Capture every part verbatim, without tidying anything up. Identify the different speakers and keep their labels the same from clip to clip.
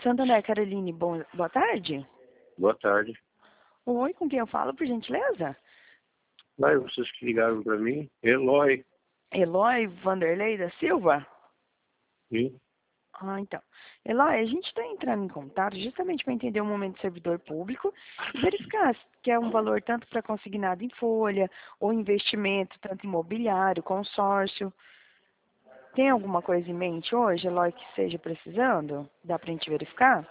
Speaker 1: Santander, Caroline, bom, boa tarde.
Speaker 2: Boa tarde.
Speaker 1: Oi, com quem eu falo, por gentileza?
Speaker 2: Lá, vocês que ligaram para mim, Eloy.
Speaker 1: Eloy Vanderlei da Silva?
Speaker 2: Sim.
Speaker 1: Ah, então. Eloy, a gente está entrando em contato justamente para entender o momento do servidor público e verificar se quer um valor tanto para consignado em folha ou investimento, tanto imobiliário, consórcio. Tem alguma coisa em mente hoje, Eloy, que esteja precisando? Dá para a gente verificar?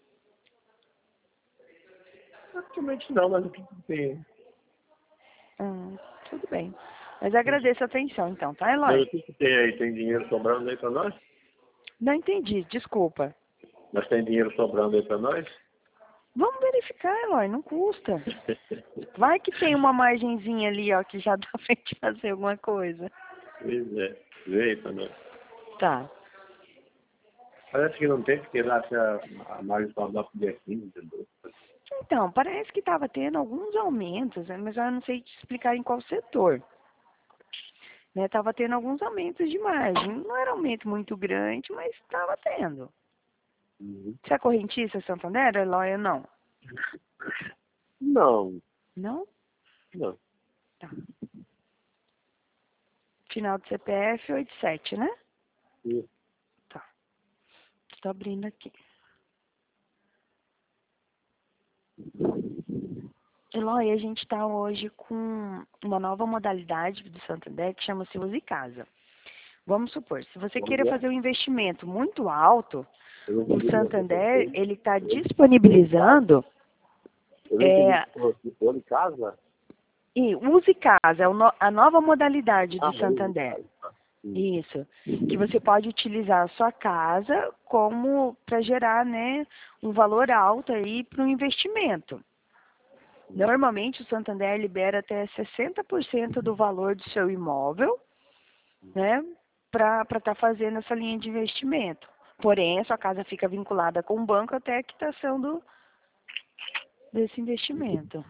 Speaker 2: Praticamente não, mas o que que tem?
Speaker 1: Hum, tudo bem. Mas agradeço a atenção, então, tá,
Speaker 2: Mas
Speaker 1: Eloy?
Speaker 2: o que que tem aí? Tem dinheiro sobrando aí para nós?
Speaker 1: Não entendi, desculpa.
Speaker 2: Mas tem dinheiro sobrando aí para nós?
Speaker 1: Vamos verificar, Eloy, não custa. Vai que tem uma margenzinha ali, ó, que já dá pra gente fazer alguma coisa.
Speaker 2: Pois é. Vê aí para nós.
Speaker 1: Tá.
Speaker 2: Parece que não tem, porque lá se a, a margem só dá para quinze, entendeu?
Speaker 1: Então, parece que estava tendo alguns aumentos, né, mas eu não sei te explicar em qual setor. Né, tava tendo alguns aumentos de margem. Não era aumento muito grande, mas estava tendo.
Speaker 2: Uhum.
Speaker 1: Você é correntista Santander, Eloy, ou não?
Speaker 2: Não,
Speaker 1: Não?
Speaker 2: não.
Speaker 1: Tá. Final do C P F oitenta e sete, né?
Speaker 2: Isso.
Speaker 1: Tá. Estou abrindo aqui. Eloy, a gente está hoje com uma nova modalidade do Santander que chama-se Use Casa. Vamos supor, se você
Speaker 2: Vamos
Speaker 1: queira
Speaker 2: ver.
Speaker 1: fazer um investimento muito alto,
Speaker 2: Eu não
Speaker 1: o
Speaker 2: entendi o que você
Speaker 1: Santander
Speaker 2: fez.
Speaker 1: ele está
Speaker 2: Eu não
Speaker 1: disponibilizando
Speaker 2: eu não entendi
Speaker 1: é,
Speaker 2: se for, se for em casa.
Speaker 1: e Use Casa, é o no- a nova modalidade
Speaker 2: Ah,
Speaker 1: do
Speaker 2: vou em
Speaker 1: Santander.
Speaker 2: casa. Tá. Hum.
Speaker 1: Isso, que você pode utilizar a sua casa como para gerar, né, um valor alto aí para um investimento. Normalmente o Santander libera até sessenta por cento do valor do seu imóvel, né, para estar fazendo essa linha de investimento. Porém, a sua casa fica vinculada com o banco até a quitação do, desse investimento.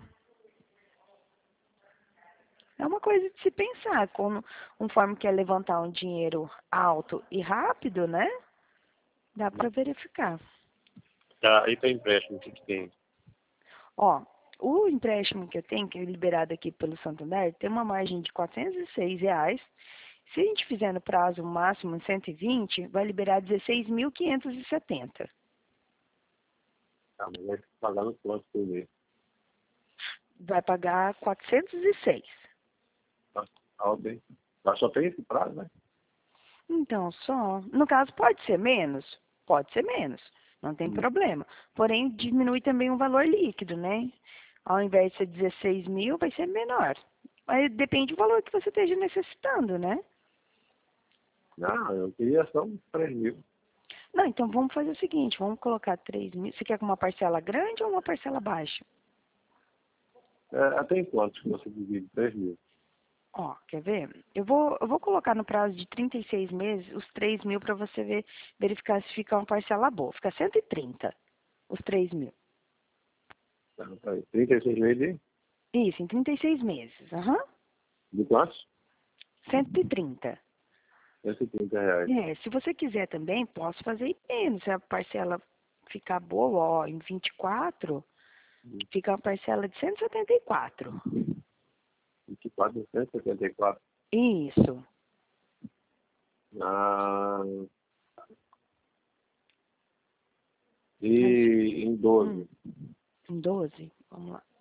Speaker 1: É uma coisa de se pensar, como, conforme quer levantar um dinheiro alto e rápido, né, dá para verificar.
Speaker 2: Tá, e para empréstimo, o que que tem?
Speaker 1: Ó, o empréstimo que eu tenho, que é liberado aqui pelo Santander, tem uma margem de quatrocentos e seis reais. Se a gente fizer no prazo máximo em cento e vinte, vai liberar dezesseis mil quinhentos e setenta.
Speaker 2: Tá, mas vai pagar no quanto por mês?
Speaker 1: Vai pagar quatrocentos e seis.
Speaker 2: Tá, tá, ok. Mas só tem esse prazo, né?
Speaker 1: Então, só. No caso, pode ser menos? Pode ser menos. Não tem
Speaker 2: Hum.
Speaker 1: problema. Porém, diminui também o valor líquido, né? Ao invés de ser dezesseis mil, vai ser menor. Mas depende do valor que você esteja necessitando, né?
Speaker 2: Não, eu queria só uns três mil.
Speaker 1: Não, então vamos fazer o seguinte, vamos colocar três mil. Você quer com uma parcela grande ou uma parcela baixa?
Speaker 2: É, até em quantos que você divide? Três mil.
Speaker 1: Ó, quer ver? Eu vou, eu vou colocar no prazo de trinta e seis meses os três mil para você ver, verificar se fica uma parcela boa. Fica cento e trinta os três mil.
Speaker 2: Tá, tá aí. trinta e seis meses
Speaker 1: Isso, em trinta e seis meses. Aham.
Speaker 2: de quantos?
Speaker 1: cento e trinta.
Speaker 2: cento e trinta reais.
Speaker 1: É, se você quiser também, posso fazer menos. Se a parcela ficar boa, ó, em vinte e quatro,
Speaker 2: Hum.
Speaker 1: fica uma parcela de cento e setenta e quatro.
Speaker 2: vinte e quatro, cento e setenta e quatro.
Speaker 1: Isso.
Speaker 2: Ah,
Speaker 1: Mas,
Speaker 2: e em
Speaker 1: hum,
Speaker 2: doze.
Speaker 1: em doze, vamos lá.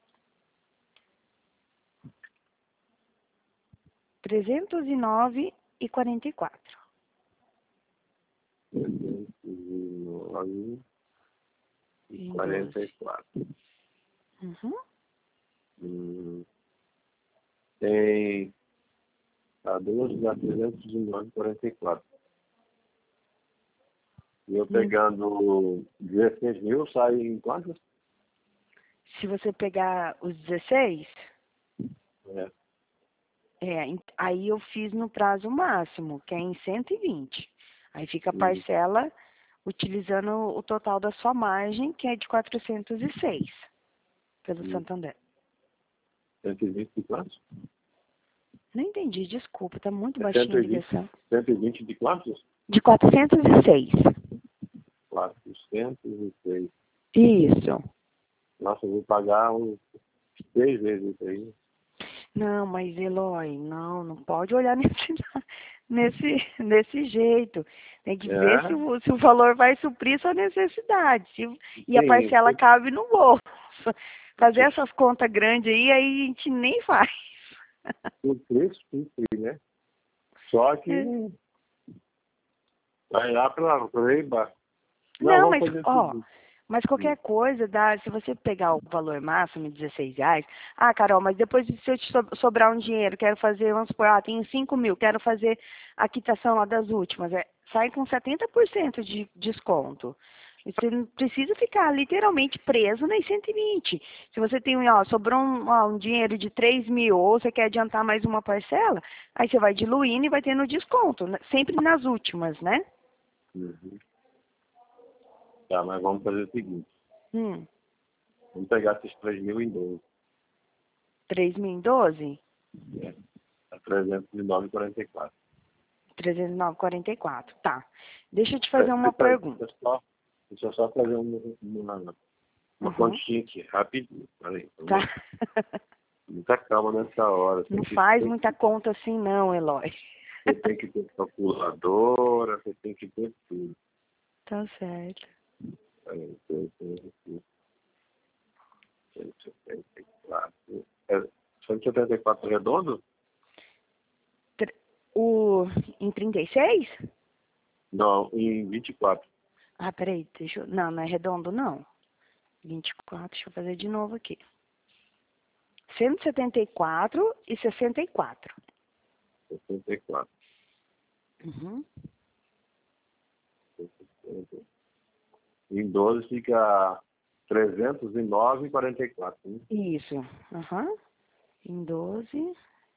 Speaker 1: trezentos e nove e quarenta e quatro.
Speaker 2: trezentos e nove e
Speaker 1: Em
Speaker 2: quarenta e
Speaker 1: doze.
Speaker 2: quatro.
Speaker 1: Uhum.
Speaker 2: Hum, tem a doze dá trezentos e nove e quarenta e quatro. E eu
Speaker 1: Hum.
Speaker 2: pegando dezesseis mil, sai em quantos?
Speaker 1: Se você pegar os dezesseis,
Speaker 2: É.
Speaker 1: é, em- aí eu fiz no prazo máximo, que é em cento e vinte. Aí fica a
Speaker 2: Hum,
Speaker 1: parcela utilizando o total da sua margem, que é de quatrocentos e seis, pelo
Speaker 2: hum.
Speaker 1: Santander.
Speaker 2: cento e vinte de quantos?
Speaker 1: Não entendi, desculpa, tá muito
Speaker 2: É
Speaker 1: baixinha a
Speaker 2: cento e vinte,
Speaker 1: ligação.
Speaker 2: cento e vinte de quantos?
Speaker 1: De quatrocentos e seis.
Speaker 2: Quatro. oitocentos e seis.
Speaker 1: Isso.
Speaker 2: Nossa, eu vou pagar uns seis vezes isso aí.
Speaker 1: Não, mas Eloy, não, não pode olhar nesse, nesse, nesse jeito. Tem que ver se
Speaker 2: É?
Speaker 1: o, se o valor vai suprir sua necessidade. Se, e a
Speaker 2: Sim,
Speaker 1: parcela
Speaker 2: eu
Speaker 1: cabe no bolso. Fazer
Speaker 2: sei.
Speaker 1: essas contas grandes aí, aí a gente nem faz.
Speaker 2: O preço cumpre, né? Só que
Speaker 1: É.
Speaker 2: vai lá para baixo. Não,
Speaker 1: Não,
Speaker 2: vamos
Speaker 1: mas,
Speaker 2: fazer o
Speaker 1: ó,
Speaker 2: seguinte.
Speaker 1: mas qualquer coisa, dá, se você pegar o valor máximo, dezesseis reais, ah, Carol, mas depois se eu te so- sobrar um dinheiro, quero fazer, vamos supor, ah, tenho cinco mil, quero fazer a quitação lá das últimas, é, sai com setenta por cento de desconto. E você não precisa ficar literalmente preso nas cento e vinte. Se você tem, ó, sobrou um, ó, um dinheiro de três mil, ou você quer adiantar mais uma parcela, aí você vai diluindo e vai tendo desconto, né? Sempre nas últimas, né?
Speaker 2: Uhum. Tá, mas vamos fazer o seguinte.
Speaker 1: Hum.
Speaker 2: Vamos pegar esses três mil em doze.
Speaker 1: três mil em doze?
Speaker 2: É. Tá trezentos e nove e quarenta e quatro.
Speaker 1: trezentos e nove e quarenta e quatro. Tá. Deixa eu te
Speaker 2: É,
Speaker 1: fazer uma
Speaker 2: deixa,
Speaker 1: pergunta.
Speaker 2: deixa, só, deixa eu só fazer uma, uma, uma
Speaker 1: Uhum.
Speaker 2: continha aqui, rapidinho. Peraí,
Speaker 1: Tá.
Speaker 2: muita calma nessa hora. Você
Speaker 1: Não
Speaker 2: tem que
Speaker 1: faz
Speaker 2: ter,
Speaker 1: muita conta assim não, Eloy.
Speaker 2: você tem que ter calculadora, você tem que ter tudo.
Speaker 1: Tá certo.
Speaker 2: Peraí, eu tenho aqui. cento e setenta e quatro. É, cento e setenta e quatro redondo?
Speaker 1: Tr- O... Em trinta e seis?
Speaker 2: Não, em vinte e quatro.
Speaker 1: Ah, peraí, deixa eu... Não, não é redondo, não. vinte e quatro, deixa eu fazer de novo aqui. cento e setenta e quatro e sessenta e quatro.
Speaker 2: sessenta e quatro.
Speaker 1: Uhum.
Speaker 2: Em doze fica trezentos e nove e quarenta e quatro. Né?
Speaker 1: Isso. Uhum. Em doze.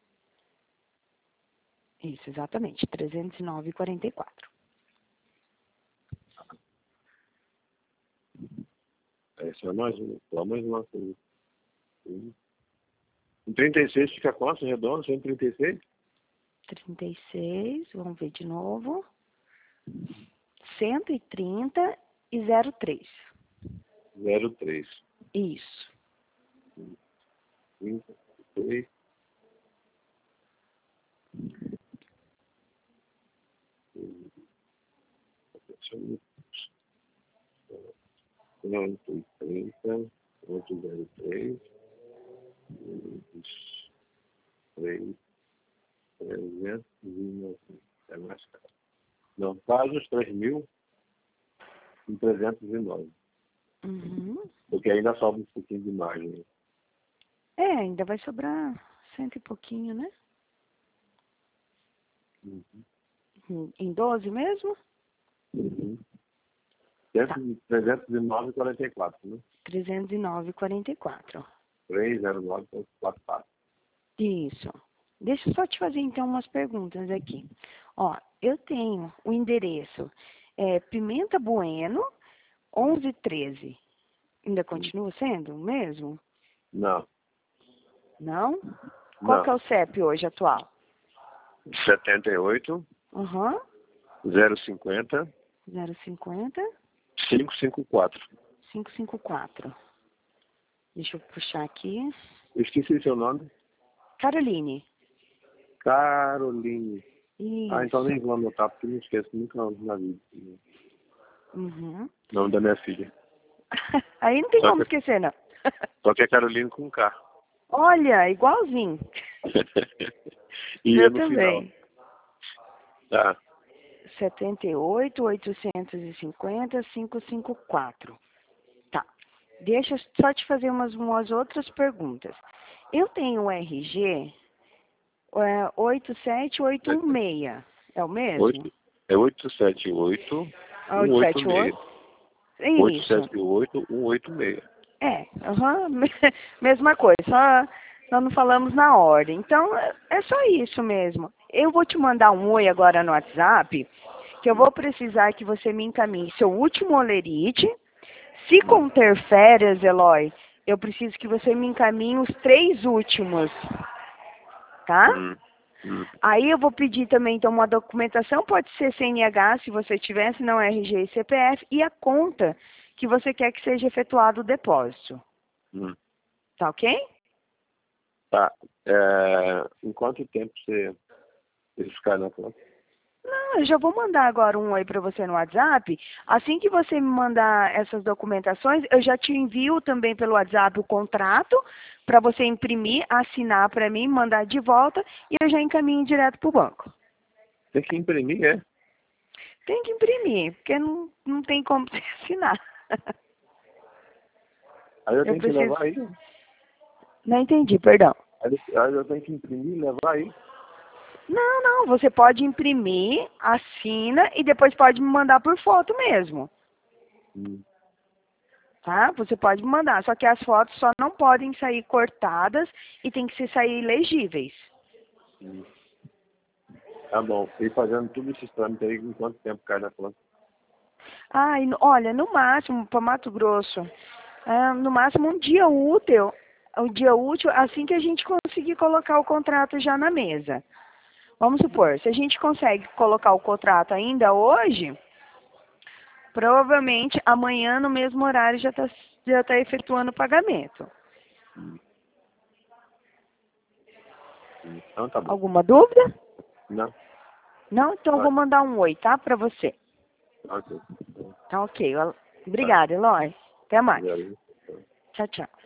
Speaker 1: Isso, exatamente. trezentos e nove e quarenta e quatro.
Speaker 2: Essa é mais uma, só mais uma coisa. Em trinta e seis fica quanto redondo? cento e trinta e seis?
Speaker 1: trinta e seis, vamos ver de novo. cento e trinta e zero três.
Speaker 2: zero três.
Speaker 1: Isso.
Speaker 2: trinta e seis. cento e trinta, ponto zero três, três, trezentos e noventa. É mais caro. Não, faz os três mil e trezentos e nove.
Speaker 1: Uhum.
Speaker 2: Porque ainda sobra um pouquinho de margem.
Speaker 1: É, ainda vai sobrar cento e pouquinho, né?
Speaker 2: Uhum.
Speaker 1: Em em doze mesmo?
Speaker 2: Uhum.
Speaker 1: Tá.
Speaker 2: trezentos e nove e quarenta e quatro, né?
Speaker 1: trezentos e nove e quarenta e quatro.
Speaker 2: trezentos e nove ponto quarenta e quatro.
Speaker 1: Isso. Deixa eu só te fazer então umas perguntas aqui. Ó, eu tenho o endereço é, Pimenta Bueno, onze treze. Ainda continua sendo o mesmo?
Speaker 2: Não,
Speaker 1: Não? Qual que
Speaker 2: não.
Speaker 1: é o C E P hoje atual?
Speaker 2: setenta e oito,
Speaker 1: Aham.
Speaker 2: zero cinquenta,
Speaker 1: zero cinquenta,
Speaker 2: quinhentos e cinquenta e quatro.
Speaker 1: quinhentos e cinquenta e quatro. Deixa eu puxar aqui.
Speaker 2: Eu esqueci seu nome.
Speaker 1: Caroline.
Speaker 2: Caroline.
Speaker 1: Isso.
Speaker 2: Ah, então nem vou anotar, porque não esqueço nunca na vida.
Speaker 1: Uhum.
Speaker 2: Nome da minha filha.
Speaker 1: Aí não tem
Speaker 2: Só
Speaker 1: como
Speaker 2: que,
Speaker 1: esquecer, não.
Speaker 2: só que é Caroline com K.
Speaker 1: Olha, igualzinho.
Speaker 2: E
Speaker 1: Eu
Speaker 2: é no final.
Speaker 1: também.
Speaker 2: Tá.
Speaker 1: setenta e oito, oitocentos e cinquenta, quinhentos e cinquenta e quatro. Tá. Deixa eu só te fazer umas, umas outras perguntas. Eu tenho o R G é, oito sete oito um seis. É o mesmo?
Speaker 2: Oito, é oito sete oito,
Speaker 1: Ah,
Speaker 2: um oito
Speaker 1: oito sete
Speaker 2: seis.
Speaker 1: oito?
Speaker 2: oito
Speaker 1: Isso.
Speaker 2: sete oito, um oito seis.
Speaker 1: É, aham, mesma coisa, só nós não falamos na ordem. Então, é é só isso mesmo. Eu vou te mandar um oi agora no WhatsApp, que eu vou precisar que você me encaminhe seu último olerite. Se conter férias, Eloy, eu preciso que você me encaminhe os três últimos, tá?
Speaker 2: Hum. Hum.
Speaker 1: Aí eu vou pedir também, então, uma documentação, pode ser C N H, se você tiver, se não R G e C P F, e a conta que você quer que seja efetuado o depósito.
Speaker 2: Hum.
Speaker 1: Tá ok?
Speaker 2: Tá. É, em quanto tempo você eles ficaram na conta?
Speaker 1: Não, eu já vou mandar agora um oi para você no WhatsApp. Assim que você me mandar essas documentações, eu já te envio também pelo WhatsApp o contrato para você imprimir, assinar para mim, mandar de volta e eu já encaminho direto para o banco.
Speaker 2: Tem que imprimir, é?
Speaker 1: Tem que imprimir, porque não, não tem como você assinar.
Speaker 2: Aí eu,
Speaker 1: Eu
Speaker 2: tenho
Speaker 1: preciso...
Speaker 2: que levar aí.
Speaker 1: Não entendi, perdão.
Speaker 2: Aí aí eu tenho que imprimir e levar aí.
Speaker 1: Não, não, você pode imprimir, assina e depois pode me mandar por foto mesmo.
Speaker 2: Hum.
Speaker 1: Tá? Você pode me mandar, só que as fotos só não podem sair cortadas e tem que ser sair legíveis.
Speaker 2: Hum. Tá bom. E fazendo tudo esses trâmites aí, em quanto tempo cai na conta?
Speaker 1: Ah, e no- olha, no máximo, para Mato Grosso, ah, no máximo um dia útil, um dia útil, assim que a gente conseguir colocar o contrato já na mesa. Vamos supor, se a gente consegue colocar o contrato ainda hoje, provavelmente amanhã no mesmo horário já está já tá efetuando o pagamento.
Speaker 2: Hum. Então tá bom.
Speaker 1: Alguma dúvida?
Speaker 2: Não?
Speaker 1: Não? Então eu vou mandar um oi, tá? Para você.
Speaker 2: Ok.
Speaker 1: Tá ok. Obrigada, Eloy. Até mais.
Speaker 2: Obrigado.
Speaker 1: Tchau, tchau.